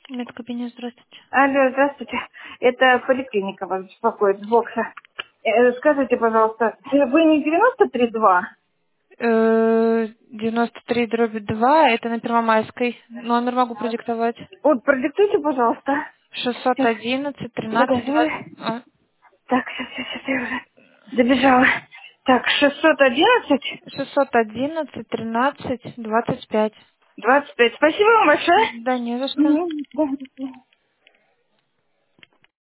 Медкабинет, здравствуйте. Алло, здравствуйте. Это поликлиника вас беспокоит, с бокса. Скажите, пожалуйста, вы не 93-2? 93/2, это на Первомайской. Номер могу продиктовать. Вот, продиктуйте, пожалуйста. Сейчас, 611 13 20. подожди. Так, сейчас, я уже добежала. Так, 611 611 13 25. 25. Спасибо вам большое. Да не за что. Мгм. Да, до свидания.